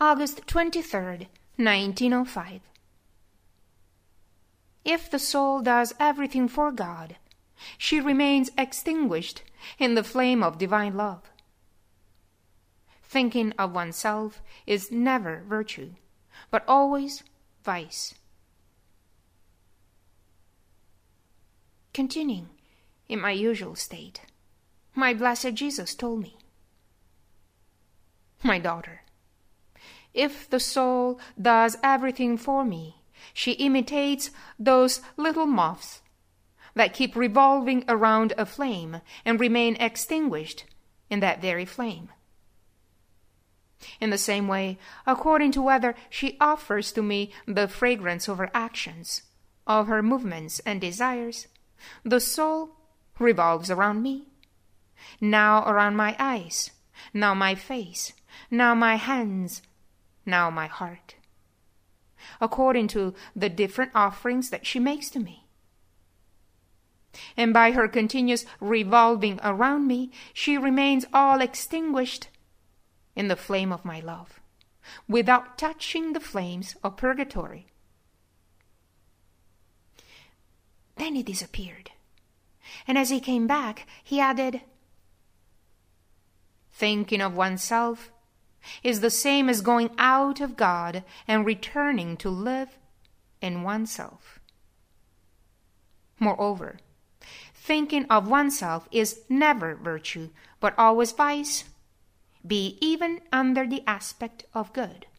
August 23rd, 1905. If the soul does everything for God, she remains extinguished in the flame of divine love. Thinking of oneself is never virtue, but always vice. Continuing in my usual state, my blessed Jesus told me, "My daughter, if the soul does everything for me, she imitates those little moths that keep revolving around a flame and remain extinguished in that very flame. In the same way, according to whether she offers to me the fragrance of her actions, of her movements and desires, the soul revolves around me, now around my eyes, now my face, now my hands, now my heart, according to the different offerings that she makes to me. And by her continuous revolving around me, she remains all extinguished in the flame of my love, without touching the flames of purgatory." Then he disappeared, and as he came back, he added, "Thinking of oneself is the same as going out of God and returning to live in oneself. Moreover, thinking of oneself is never virtue, but always vice, be even under the aspect of good.